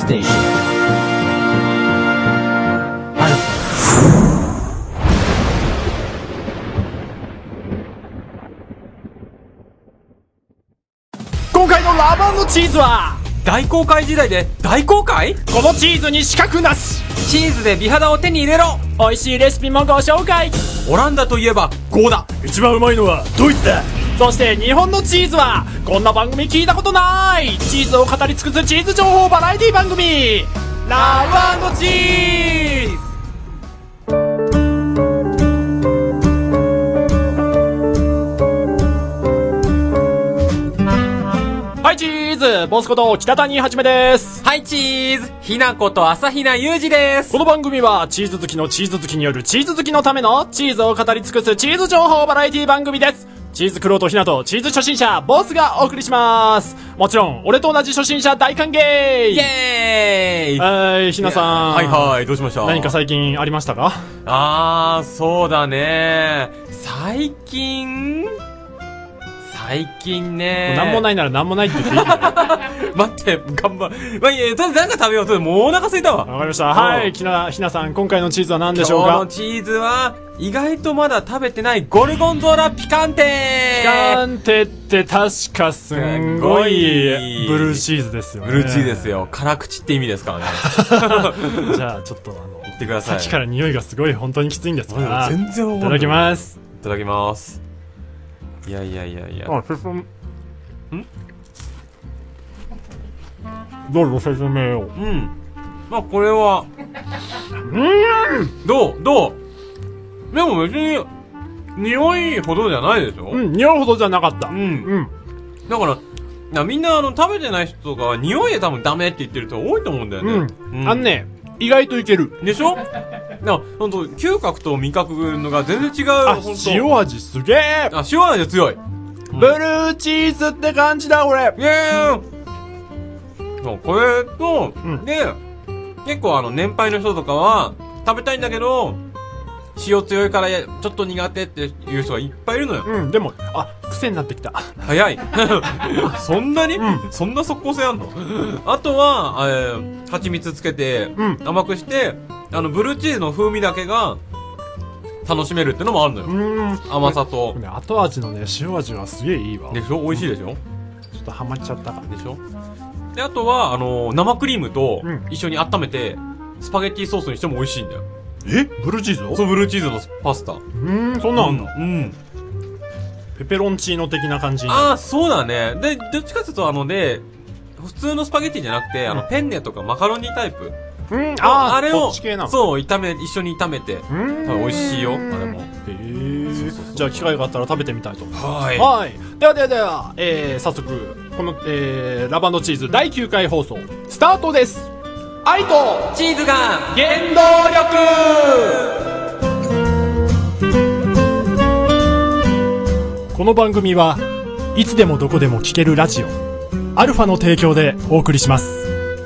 station. 今回のラバンのチーズは大公開時代で大公開？ このチーズに資格なし。 チーズで美肌を手に入れろ。 美味しいレシピもご紹介。 オランダといえばゴーダ。 一番うまいのはドイツだ。そして日本のチーズはこんな番組聞いたことない。チーズを語り尽くすチーズ情報バラエティ番組、ラブ&チーズ。はい、チーズボスこと北谷はじめです。 はい、チーズひなこと朝比奈裕二です。 この番組はチーズ好きのチーズ好きによるチーズ好きのためのチーズを語り尽くすチーズ情報バラエティ番組です。チーズクロートひなとチーズ初心者ボスがお送りします。もちろん俺と同じ初心者大歓迎。 イエーイ。 はい、ひなさん。 はいはい、どうしました？ 何か最近ありましたか？ そうだね。最近ね。 なんもないならなんもないって言っていい？ 待って、頑張る。まあ、いや、とりあえずなんか食べようと、もうお腹空いたわ。 わかりました。はい、ひなさん、今回のチーズは何でしょうか？ 今日のチーズは、意外とまだ食べてないゴルゴンゾーラピカンテ。 ピカンテって確かすんごいブルーチーズですよね。 ブルーチーズですよ。辛口って意味ですからね。 じゃあちょっと言ってください。 さっきから匂いがすごい本当にきついんですが、 全然わかんない。 いただきます。 いただきます。いや。 どうぞ説明を。 まあこれはどうでも別に匂いほどじゃないでしょ？ 匂いほどじゃなかった。 だからみんな食べてない人とかは匂いで多分ダメって言ってる人多いと思うんだよね。 意外といけるでしょ？ほんと嗅覚と味覚のが全然違う。 塩味すげえ。 塩味強い。 ブルーチーズって感じだ俺。 イエーイ。これと、で結構年配の人とかは食べたいんだけど塩強いからちょっと苦手っていう人がいっぱいいるのよ。 でも癖になってきた。 早い。そんなに、そんな即効性あんの？あとは蜂蜜つけて甘くして、ブルーチーズの風味だけが楽しめるってのもあるのよ。甘さと、 後味のね塩味はすげえいいわ。 でしょ？美味しいでしょ？ ちょっとハマっちゃったからでしょ？であとは生クリームと一緒に温めてスパゲッティソースにしても美味しいんだよ。 ブルーチーズを？ そう、ブルーチーズのパスタ。 そんなんだ。ペペロンチーノ的な感じ。 そうだね。でどっちかというと普通のスパゲッティじゃなくてペンネとかマカロニタイプ。あれをそう一緒に炒めて美味しいよ。あれも。 じゃあ機会があったら食べてみたいと思います。 はい。 では早速このラバンドチーズ第9回放送スタートです。愛とチーズが原動力。この番組はいつでもどこでも聴けるラジオアルファの提供でお送りします。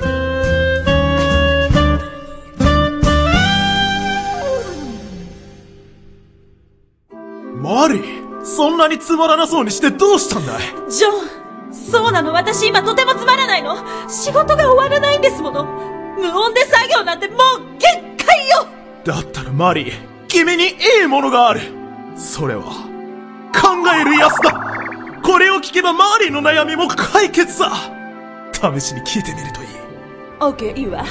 マリー、そんなにつまらなそうにしてどうしたんだい？ ジョン、そうなの。私今とてもつまらないの。仕事が終わらないんですもの。無音で作業なんてもう限界よ。 だったらマリー、君にいいものがある。それは考えるやつだ。これを聞けばマリーの悩みも解決さ。試しに聞いてみるといい。 オッケー、いいわ。わ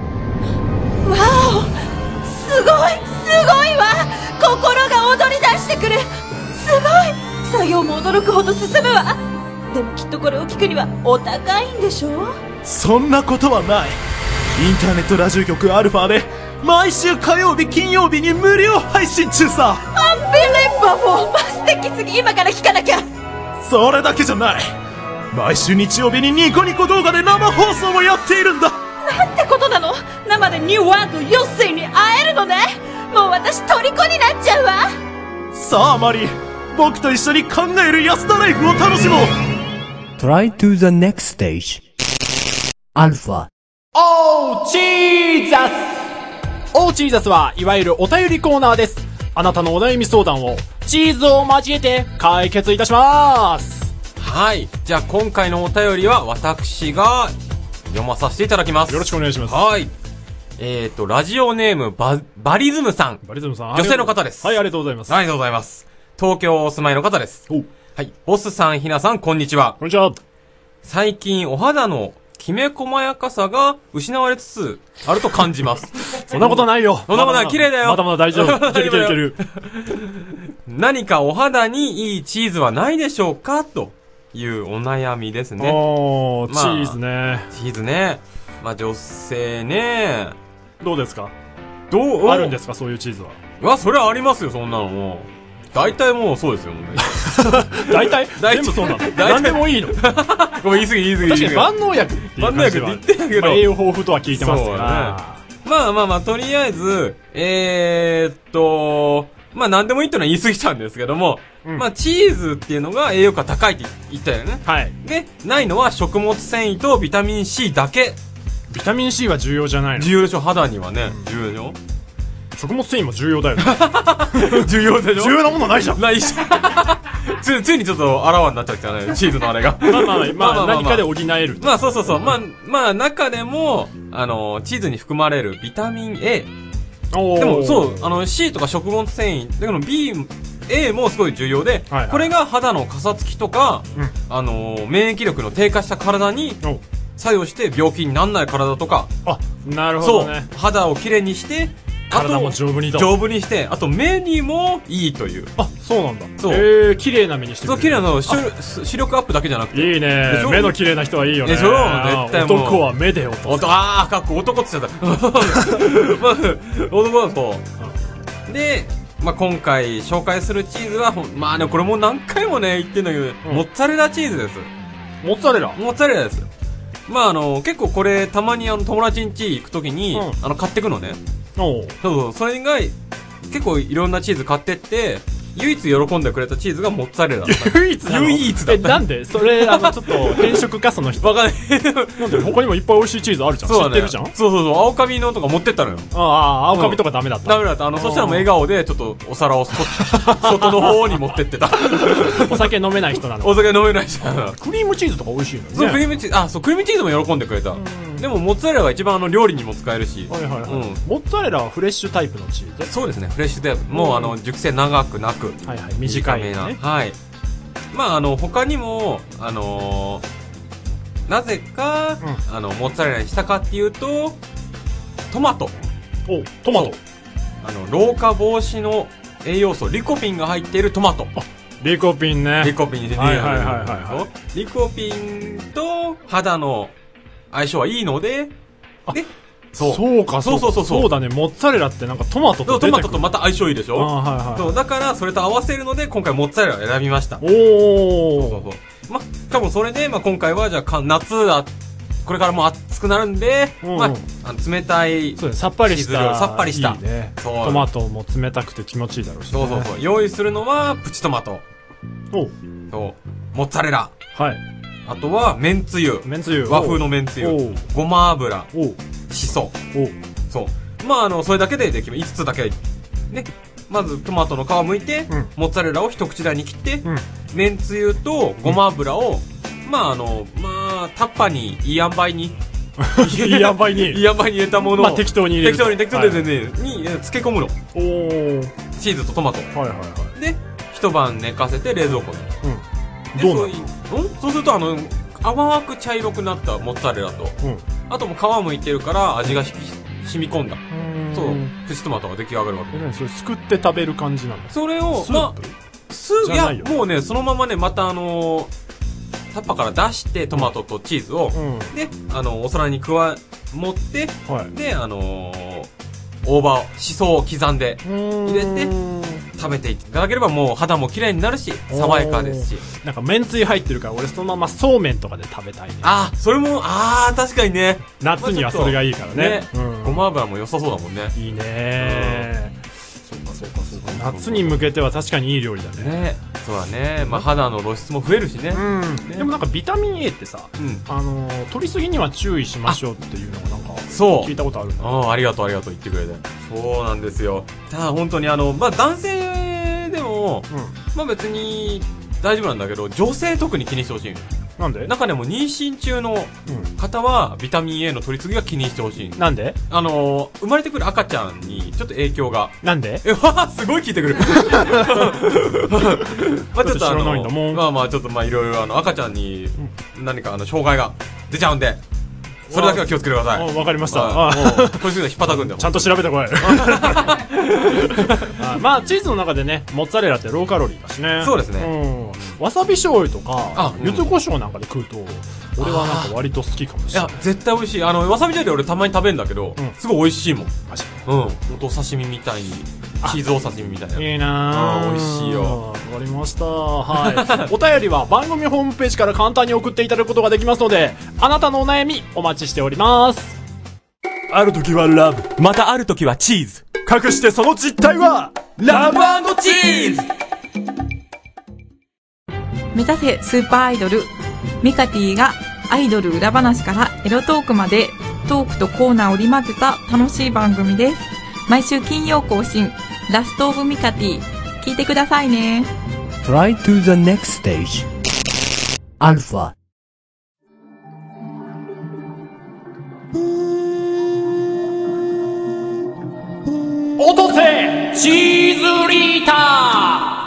お、すごいわ。心が踊り出してくる。すごい。作業も驚くほど進むわ。でもきっとこれを聞くにはお高いんでしょ？ そんなことはない。インターネットラジオ局アルファで毎週火曜日金曜日に無料配信中さ。 アンビリバボー。素敵すぎ。今から聞かなきゃ。 それだけじゃない。毎週日曜日にニコニコ動画で生放送もやっているんだ。 なんてことなの。生でニューワンとヨッセイに会えるのね。もう私虜になっちゃうわ。 さあマリー、僕と一緒に考える安田ライフを楽しもう。 Try to the next stage. Alpha。 チーザス。チーザスはいわゆるお便りコーナーです。あなたのお悩み相談をチーズを交えて解決いたします。 はい。じゃあ今回のお便りは私が読まさせていただきます。 よろしくお願いします。 はい。ラジオネームバリズムさん。 バリズムさん。 女性の方です。 はい、ありがとうございます。 ありがとうございます。東京お住まいの方です。はい。ボスさん、ひなさん、こんにちは。 こんにちは。 最近、お肌のきめ細やかさが失われつつあると感じます。 そんなことないよ。 そんなことない。綺麗だよ。 まだまだ大丈夫。いけるいけるいける。 何かお肌にいいチーズはないでしょうかというお悩みですね。 チーズね。 チーズね。まあ女性ね。 どうですか？ あるんですか、そういうチーズは。 それはありますよ、そんなのもう。大体もうそうですよ、もうね。 大体全部そうなの？何でもいいの？ ごめん、言い過ぎ。 確かに万能薬っていう感じは。 万能薬って言ってるけど。 栄養豊富とは聞いてますから。 まあ、とりあえず、まあ何でもいいってのは言い過ぎたんですけども、まあチーズっていうのが栄養価高いって言ったよね。 はい。 で、ないのは食物繊維とビタミン C だけ。 ビタミン C は重要じゃないの？ 重要でしょ、肌にはね。重要でしょ。 食物繊維も重要だよね。 重要でしょ。 重要なものないじゃん。 ないし。ついにちょっとあらわになっちゃったね、チーズのあれが。 まあ、何かで補える。 まあ、そう。まあ、中でも、チーズに含まれるビタミン A。でも、そう、C とか食物繊維、だけど B、A もすごい重要で、これが肌のかさつきとか、免疫力の低下した体に、作用して病気にならない体とか。 なるほどね。 そう。肌をきれいにして、 体も丈夫にと。 丈夫にして、あと目にもいいという。 そうなんだ。 そう。 綺麗な目にしてくれる。 そう、綺麗な視力アップだけじゃなくて。 いいね。目の綺麗な人はいいよね。 でしょ？絶対もう。 男は目で落とす。 かっこ男って言っちゃった。まあ、男はそう。で、まあ今回紹介するチーズは、まあね、これも何回もね、言ってんだけど、モッツァレラチーズです。 モッツァレラ？ モッツァレラです。まあ結構これ、たまに友達ん家行くときに、買ってくのね。そう、それが、結構いろんなチーズ買ってって、唯一喜んでくれたチーズがモッツァレラだった。 唯一だった。なんでそれ、ちょっと、変色かその人。 わかんない。 なんで他にもいっぱい美味しいチーズあるじゃん。知ってるじゃん。 そう。青カビのとか持ってったのよ。 青カビとかダメだった。 ダメだった。そしたらもう笑顔で、ちょっとお皿を外の方に持ってってた。 お酒飲めない人なの。 お酒飲めない人なの。 クリームチーズとか美味しいのね。 そう、クリームチーズも喜んでくれた。でも、モッツァレラが一番料理にも使えるし。 モッツァレラはフレッシュタイプのチーズ？ そうですね、フレッシュタイプ。もう、熟成長くなく。 短いね。 はい。まあ、他にも、なぜか、モッツァレラにしたかっていうと、トマト。 トマト。 老化防止の栄養素、リコピンが入っているトマト。 リコピンね。 リコピンはいリコピンと肌の相性はいいので、 そうか、そうだね。モッツァレラってなんかトマトとまた相性いいでしょ？そう、だからそれと合わせるので、今回モッツァレラを選びました。ま、多分それで、ま、今回はじゃあ、夏だ、これからもう暑くなるんで、ま、冷たい。 そうね、さっぱりした。 いいね。 トマトも冷たくて気持ちいいだろうし。 そう。用意するのは、プチトマト。モッツァレラ。 はい。 あとは、めんつゆ。和風のめんつゆ。ごま油。しそ。そう。まあ、それだけでできます。5つだけで。で、まずトマトの皮剥いて、モッツァレラを一口大に切って、めんつゆとごま油を、まあ、タッパーにいい塩梅に。 いい塩梅に入れたものを。 まあ、適当に入れる。 適当でね、に漬け込むの。チーズとトマト。で、一晩寝かせて冷蔵庫に。 どうなの？ そうすると淡く茶色くなったモッツァレラと、あとも皮むいてるから味が染み込んだ。そう、プチトマトが出来上がるわけ。 それすくって食べる感じなの？ それを、まあ、いや、もうね、そのままね、またタッパから出してトマトとチーズを、で、お皿に盛って、で、大葉を、しそを刻んで入れて食べていただければもう肌も綺麗になるし爽やかですし、 なんかめんつゆ入ってるから俺そのままそうめんとかで食べたいね。 それも確かにね、 夏にはそれがいいからね。 ごま油も良さそうだもんね。 いいね。そうか夏に向けては確かにいい料理だね。 そうだね。まあ肌の露出も増えるしね。 でもなんかビタミン A ってさ、取りすぎには注意しましょうっていうのがなんか聞いたことあるんだ。 ありがとう言ってくれて。そうなんですよ。ただ本当にまあ男性でも、まあ別に大丈夫なんだけど、女性特に気にしてほしい。 なんで中でも妊娠中の方は、ビタミン A の取りすぎが気にしてほしい。 なんで生まれてくる赤ちゃんにちょっと影響が。 なんですごい聞いてくる。まあちょっと知らないんだもん。 まあちょっといろいろ赤ちゃんに何か障害が出ちゃうんで、それだけは気をつけてください。 わかりました。 もうこれすぐ引っ叩くんで。 ちゃんと調べてこい。まあチーズの中でね、モッツァレラってローカロリーだしね。 そうですね。 わさび醤油とか柚子胡椒なんかで食うと、俺はなんか割と好きかもしれない。 いや絶対美味しい。わさび醤油俺たまに食べるんだけど、すごい美味しいもん。 マジ。 ほんとお刺身みたいに、チーズお刺身みたいな。 いいな美味しいよ。 わかりました。はい。お便りは番組ホームページから簡単に送っていただくことができますので、あなたのお悩みお待ちしております。 ある時はラブ、 またある時はチーズ。 隠してその実態はラブ&チーズ。 目指せスーパーアイドルミカティがアイドル裏話からエロトークまでトークとコーナーを織り交ぜた楽しい番組です。毎週金曜更新、ラストオブミカティ、聞いてくださいね。 Try to the next stage. Alpha. 落とせチーズリーター。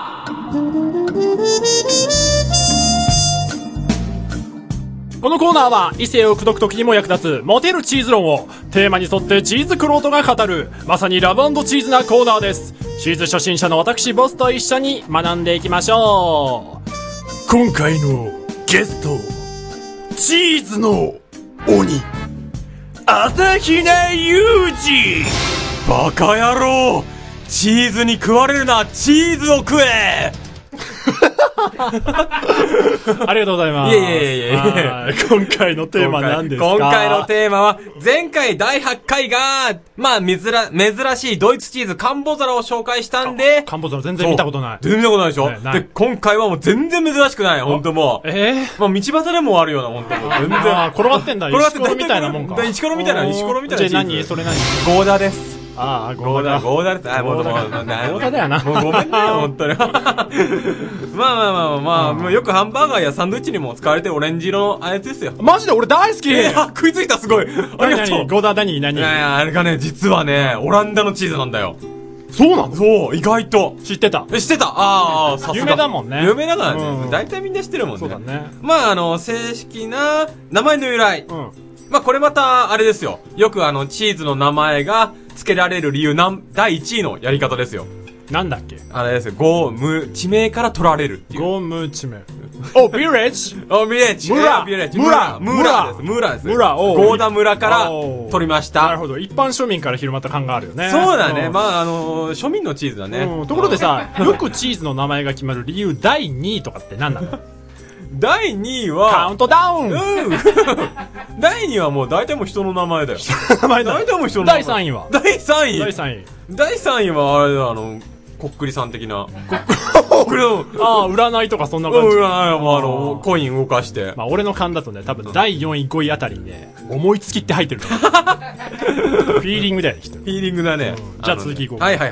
このコーナーは異性を口説く時にも役立つモテるチーズ論をテーマに沿ってチーズクロートが語る、まさにラブ&チーズなコーナーです。チーズ初心者の私ボスと一緒に学んでいきましょう。 今回のゲスト、チーズの鬼、朝比奈裕二。 バカ野郎、チーズに食われるな、チーズを食え。 ありがとうございます。 いえ。 今回のテーマは何ですか？ 今回のテーマは、前回第8回が、珍しいドイツチーズカンボザラを紹介したんで、 カンボザラ全然見たことない。 全然見たことないでしょ、 ね、ない。 で、今回はもう全然珍しくない、ほんともう。道端でもあるような、ほんともう。全然。 転がってんだ、石ころみたいなもんか。 石ころみたいなチーズ。 じゃあ何それ何？ ゴーダです。 ゴーダです。 ゴーダです。もう、ゴーダだよな。 もうごめんね、ほんとに。もうよくハンバーガーやサンドイッチにも使われてるオレンジ色のやつですよ。 マジで俺大好き。 食いついた、すごい。ありがとう。 ゴーダ何？ いや、あれがね、実はね、オランダのチーズなんだよ。 そうなの？ そう、意外と。 知ってた。 さすが。 有名だもんね。 有名だからね。大体みんな知ってるもんね。 そうだね。 正式な名前の由来。これまた、あれですよ。よくチーズの名前が付けられる理由、第1位のやり方ですよ。 なんだっけ？ あれですよ。地名から取られるっていう。 ゴム地名。お、ビレッジ？ お、ビレッジ。 村です。村。 ゴーダ村から取りました。 なるほど。一般庶民から広まった感があるよね。 そうだね。庶民のチーズだね。 ところでさ、よくチーズの名前が決まる理由第2位とかって何なの？ 第2位は、 カウントダウン。 第2位はもう大体もう人の名前だよ。 名前だ。 大体もう人の名前。 第3位は？ 第3位第3位はあれだ、こっくりさん的な。 占いとかそんな感じ。 占いはコイン動かして。 俺の勘だとね、多分第4位、5位あたりにね、思いつきって入ってるから。フィーリングだよね、きっと。 フィーリングだね。 じゃあ続きいこう。 はい。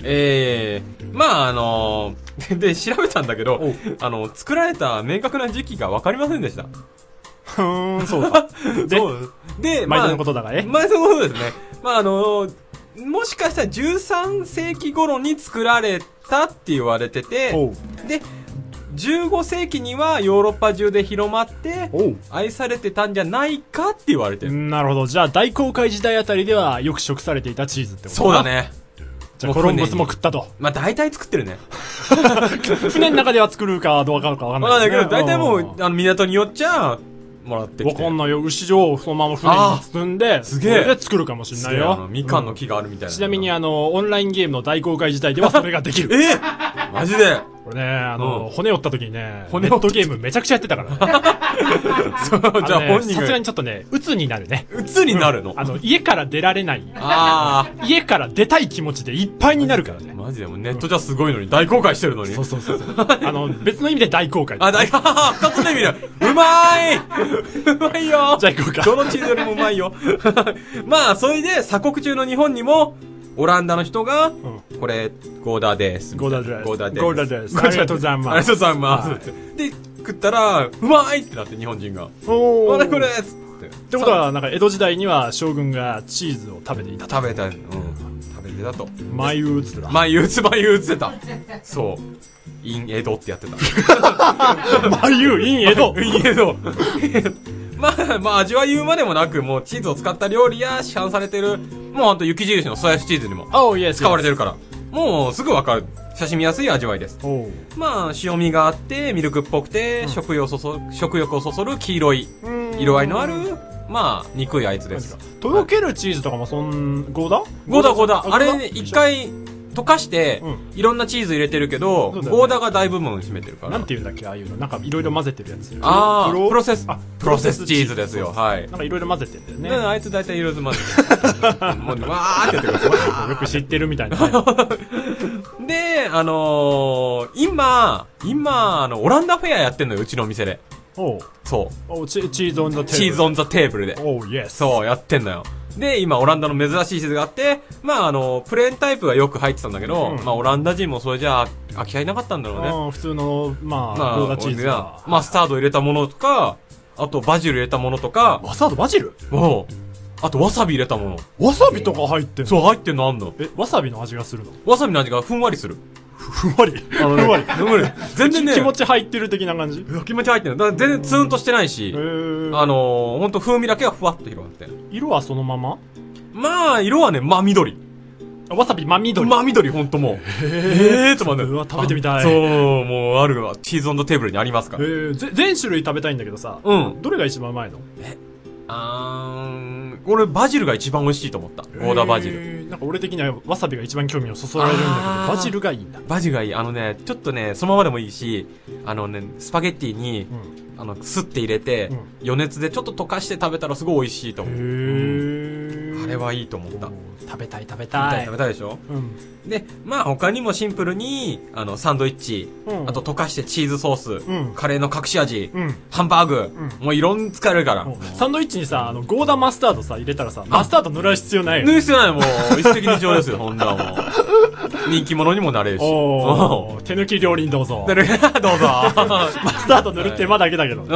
で、調べたんだけど、作られた明確な時期が分かりませんでした。 そうか。 で、 毎度のことだがね。 毎度のことですね。もしかしたら13世紀頃に作られたって言われてて、で、15世紀にはヨーロッパ中で広まって、愛されてたんじゃないかって言われてる。 なるほど。じゃあ大航海時代あたりではよく食されていたチーズってことだ。 そうだね。 じゃあコロンブスも食ったと。 大体作ってるね。 船の中では作るかどうかわかんない。 だけど、大体もう、港によっちゃ、もらってきて。 わかんないよ。牛をそのまま船に積んで、 すげえ。 で作るかもしれないよ。 みかんの木があるみたいな。 ちなみにオンラインゲームの大公開時代ではそれができる。 マジでこれね、骨折った時にね、ネットゲームめちゃくちゃやってたから。 そう、じゃあ本人さすがにちょっとね、鬱になるね。 鬱になるの？ 家から出られない。家から出たい気持ちでいっぱいになるからね。 マジでもネットじゃすごいのに、大公開してるのに。 そう。別の意味で大公開。 二つの意味で。うまいよ。 じゃあ行こうか。 どのチーズよりもうまいよ。それで鎖国中の日本にも、オランダの人が、これ、ゴーダです。 ゴーダです。ありがとうございます。 ありがとうございます。で、 食ったら、うまいってなって日本人が。 おこれこれっつって。 ってことは、なんか江戸時代には将軍がチーズを食べていた。 食べた、食べてたと。 眉打つだ。 眉打つてた。そう。イン江戸ってやってた。 眉、イン江戸。 イン江戸。まあ味は言うまでもなく、もうチーズを使った料理や市販されてる、もうほんと雪印のソヤシチーズにも使われてるから、もうすぐわかる。親しみやすい味わいです。まあ、塩味があって、ミルクっぽくて、食欲をそそる黄色い色合いのある、まあ、憎いあいつです。 とろけるチーズとかもゴーダ。 あれね、一回、溶かして、いろんなチーズ入れてるけど、ゴーダが大部分占めてるから。 なんて言うんだっけ、ああいうの。なんかいろいろ混ぜてるやつ。 プロセスチーズですよ。はい。 なんかいろいろ混ぜてんだよね。 あいつ大体いろいろ混ぜてる。もう、わーってやってるから。 よく知ってるみたいな。 で、今、オランダフェアやってんのよ、うちのお店で。そう。 チーズオンザテーブル。 チーズオンザテーブルで。そう、やってんのよ。で、今、オランダの珍しいチーズがあって、まあ、プレーンタイプがよく入ってたんだけど、まあ、オランダ人もそれじゃ飽き合いなかったんだろうね。 普通の、まあ、ゴーダチーズが。 マスタード入れたものとか、あと、バジル入れたものとか。 マスタード、バジル？ あと、わさび入れたもの。 わさびとか入ってんの？ そう、入ってんのあんの。 わさびの味がするの？ わさびの味がふんわりする。 ふんわり。 全然ね。 気持ち入ってる的な感じ？ 気持ち入ってる。だから全然ツーンとしてないし、ほんと風味だけがふわっと広がって。 色はそのまま？ まあ、色はね、真緑。 わさび真緑？ 真緑、ほんともう。と待って。 食べてみたい。 そう、もう、あるわ。チーズオンのテーブルにありますから。 全種類食べたいんだけどさ。どれが一番うまいの？ 俺、バジルが一番美味しいと思った。ゴーダバジル。 なんか俺的にはわさびが一番興味をそそられるんだけど、バジルがいいんだ。 バジルがいい。ちょっとね、そのままでもいいし、スパゲッティに、すって入れて、余熱でちょっと溶かして食べたらすごい美味しいと思う。あれはいいと思った。 食べたいでしょ？で、まあ他にもシンプルに、サンドイッチ、あと溶かしてチーズソース、カレーの隠し味、ハンバーグ、もういろんな使えるから。 サンドイッチにさ、ゴーダマスタードさ、入れたらさ、マスタード塗る必要ないよ。 塗る必要ない、もう、一石二鳥ですよ、ほんならもう。人気者にもなれるし。 手抜き料理にどうぞ。 どうぞ。 マスタード塗る手間だけだけど。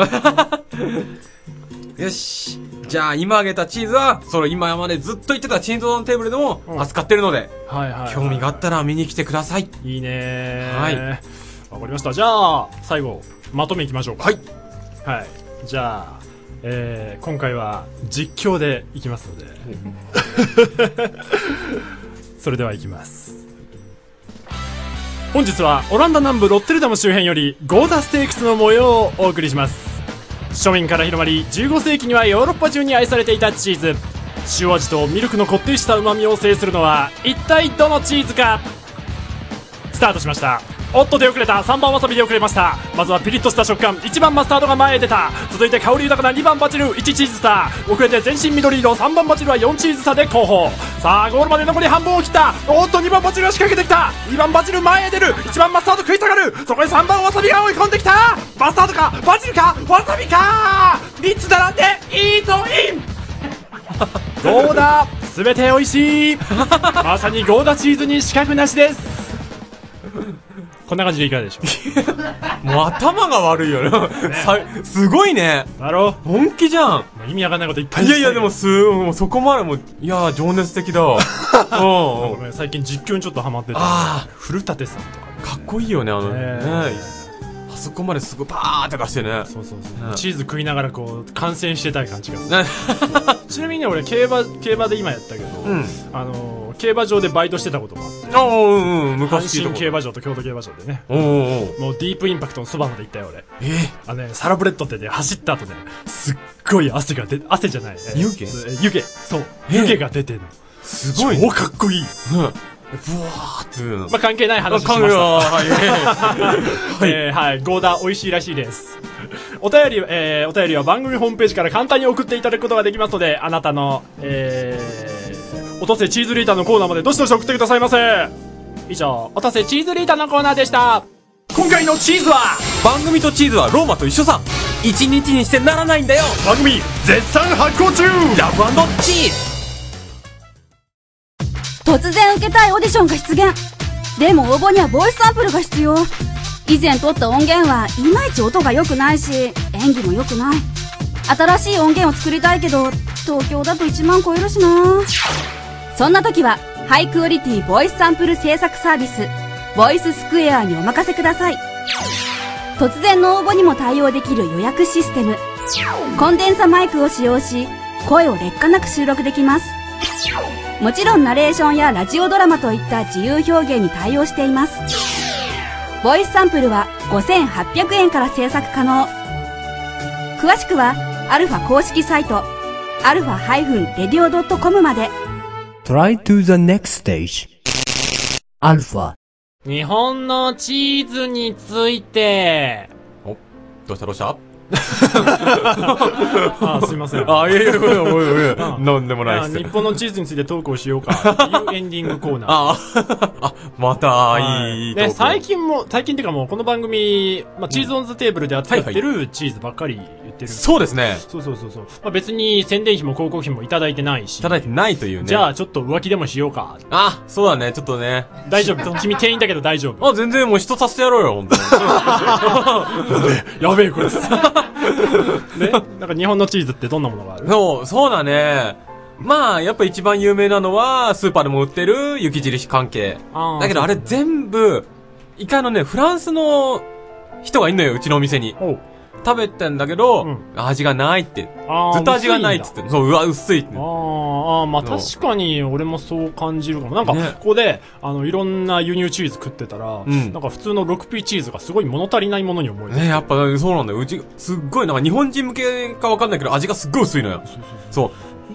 よし。じゃあ、今あげたチーズは、今までずっと言ってたチーズオンテーブルでも扱ってるので、興味があったら見に来てください。 いいねー。 はい。 わかりました。じゃあ、最後、まとめいきましょうか。 はい。 じゃあ、今回は実況でいきますので。それではいきます。本日はオランダ南部ロッテルダム周辺よりゴーダステークスの模様をお送りします。庶民から広まり15世紀にはヨーロッパ中に愛されていたチーズ。塩味とミルクのこってりした旨味を制するのは一体どのチーズか。スタートしました。おっと出遅れた。3番わさびで遅れました。まずはピリッとした食感、1番マスタードが前へ出た。続いて香り豊かな2番バジル、1チーズ差。遅れて全身緑色、3番バジルは4チーズ差で後方。さあゴールまで残り半分を切った。おっと2番バジルが仕掛けてきた。2番バジル前へ出る。1番マスタード食い下がる。そこに3番わさびが追い込んできた。マスタードかバジルかわさびか、3つ並んでイートイン。ゴーダすべて美味しい。まさにゴーダチーズに資格なしです。こんな感じでいかがでしょう。 もう頭が悪いよね。すごいね。 だろ？ 本気じゃん。 意味わかんないこといっぱい。 いやでもそこまでもいや情熱的だ。 最近実況にちょっとハマってて、古舘さんとかかっこいいよねあそこまですごいパーって出してね。 そうチーズ食いながらこう観戦してたい感じがする。ちなみにね、俺競馬で今やったけど、競馬場でバイトしてたこともあって、昔阪神競馬場と京都競馬場でね、もうディープインパクトのそばまで行ったよ俺。サラブレッドってね、走った後ね、すっごい汗じゃない、湯気そう湯気が出てるの。すごい超かっこいい。ブワーっていうの。まあ、関係ない話しました。はい。ゴーダ美味しいらしいです。お便りは番組ホームページから簡単に送っていただくことができますので、あなたの、おとせチーズリーターのコーナーまでどしどし送ってくださいませ。以上、おとせチーズリーターのコーナーでした。今回のチーズは、 番組とチーズはローマと一緒さ。一日にしてならないんだよ。 番組絶賛発行中。 ラブ&チーズ。 突然受けたいオーディションが出現。でも応募にはボイスサンプルが必要。 以前撮った音源はいまいち音が良くないし、演技も良くない。新しい音源を作りたいけど、東京だと1万超えるしな。そんな時は、ハイクオリティボイスサンプル制作サービス、ボイススクエアにお任せください。突然の応募にも対応できる予約システム。コンデンサマイクを使用し、声を劣化なく収録できます。もちろんナレーションやラジオドラマといった自由表現に対応しています。ボイスサンプルは5800円から制作可能。詳しくはアルファ公式サイト alpha-radio.com まで。 Try to the next stage. Alpha. 日本のチーズについて。 お、どうしたあ、すいません。 あ、いやいや、なんでもないです。 日本のチーズについてトークをしようかっていうエンディングコーナー。 あ、また、いいトーク。 ね、最近っていうかもうこの番組、まあ、チーズオンズテーブルで扱ってるチーズばっかり言ってる。 そうですね。 そう。まあ、別に宣伝費も広告費もいただいてないし。 いただいてないというね。 じゃあちょっと浮気でもしようか。 あ、そうだね、ちょっとね。 大丈夫。君店員だけど大丈夫。 あ、全然もう人させてやろうよ、ほんとに。 やべえ、これ。ね、なんか日本のチーズってどんなものがある？ そうだね。まあ、やっぱ一番有名なのは、スーパーでも売ってる雪印関係。だけどあれ全部、一回フランスの人がいんのよ、うちのお店に。食べてんだけど、味がないって。ずっと味がないって言って。そう、薄いって。 まあ確かに俺もそう感じるかも。なんか、ここで、いろんな輸入チーズ食ってたら、なんか普通の 6P チーズがすごい物足りないものに思える。 ね、やっぱそうなんだよ。うち、すっごい、なんか日本人向けかわかんないけど、味がすっごい薄いのよ。そう。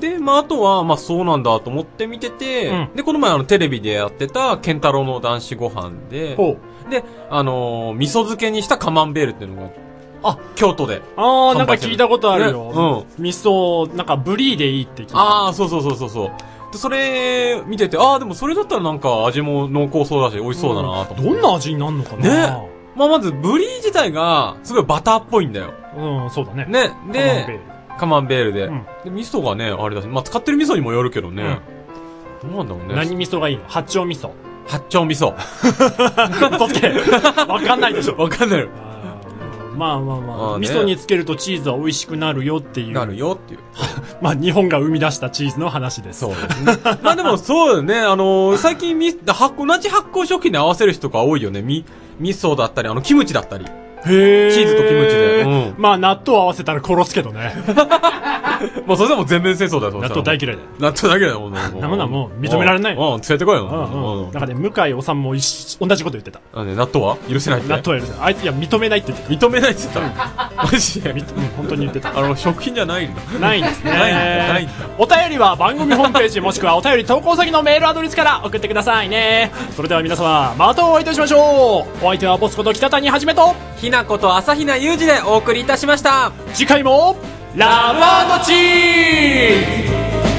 で、まああとは、まあそうなんだと思って見てて、で、この前テレビでやってた、ケンタロウの男子ご飯で、で、味噌漬けにしたカマンベールっていうのが、京都で。 なんか聞いたことあるよ。味噌、なんかブリーでいいって聞いた。 そう。で、それ、見てて、でもそれだったらなんか味も濃厚そうだし、美味しそうだなと思って。 どんな味になるのかなね。まあまず、ブリー自体が、すごいバターっぽいんだよ。 そうだね。 ね。で、カマンベールで。で、味噌がね、あれだし、まあ使ってる味噌にもよるけどね。どうなんだろうね。 何味噌がいいの？八丁味噌。 八丁味噌。 嘘つけ。わかんないでしょ。 わかんない。 まあ、味噌につけるとチーズは美味しくなるよっていう。 なるよっていう。 まあ、日本が生み出したチーズの話です。 そうですね。まあでもそうだね。最近同じ発酵食品に合わせる人が多いよね。味噌だったり、キムチだったり。チーズとキムチで。 まあ、納豆合わせたら殺すけどね。 まあ、それでも全面戦争だよ、 納豆大嫌いだよ。 納豆大嫌いだもんね。 なものはもう認められない。 連れてこいよ。 なんかね、向井治も同じこと言ってた。 納豆は許せないって。 納豆は許せない。あいつ、いや、認めないって言ってた。認めないって言った。マジで本当に言ってた。 食品じゃないんだ。 ないんですね。 ないんだ。 お便りは番組ホームページもしくはお便り投稿先のメールアドレスから送ってくださいね。それでは皆様、またお会いいたしましょう。お相手はボスこと北谷はじめと、 ひなこと朝比奈裕二でお送りいたしました。 次回も、ラバーのチーズ。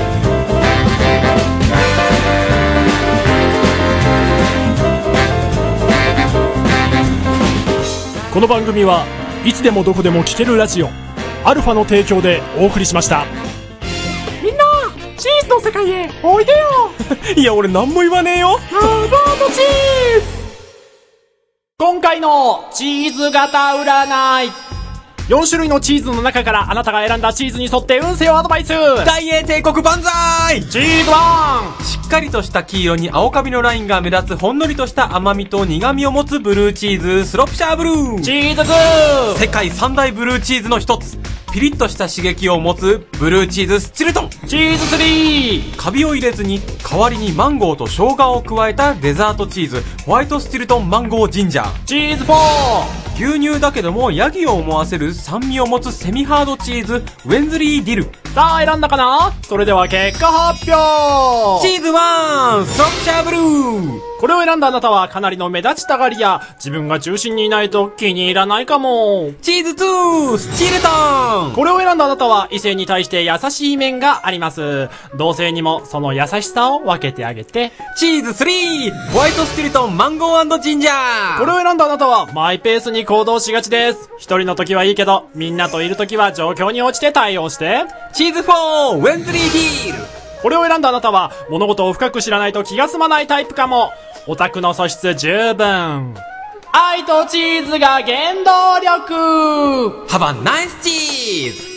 この番組はいつでもどこでも聴けるラジオアルファの提供でお送りしました。みんなチーズの世界へおいでよ。 いや俺何も言わねえよ。 ラバーのチーズ。今回のチーズ型占い、4種類のチーズの中からあなたが選んだチーズに沿って運勢をアドバイス。 大英帝国万歳。 チーズ1、 しっかりとした黄色に青カビのラインが目立つほんのりとした甘みと苦みを持つブルーチーズスロプシャーブルー。 チーズ2、 世界三大ブルーチーズの一つ、ピリッとした刺激を持つブルーチーズスチルトン。 チーズ3、 カビを入れずに代わりにマンゴーと生姜を加えたデザートチーズホワイトスチルトンマンゴージンジャー。 チーズ4、 牛乳だけどもヤギを思わせる酸味を持つセミハードチーズウェンズリーディル。 さあ選んだかな。それでは結果発表。 チーズ1スロプシャーブルー。 これを選んだあなたはかなりの目立ちたがりや自分が中心にいないと気に入らないかも。 チーズ2スチルトン。 これを選んだあなたは異性に対して優しい面があります。同性にもその優しさを分けてあげて。 チーズ3ホワイトスチルトンマンゴー&ジンジャー。 これを選んだあなたはマイペースに行動しがちです。一人の時はいいけどみんなといる時は状況に応じて対応して。 チーズ4ウェンズリーディール。 これを選んだあなたは物事を深く知らないと気が済まないタイプかも。オタクの素質十分。 愛とチーズが原動力。 Have a nice cheese!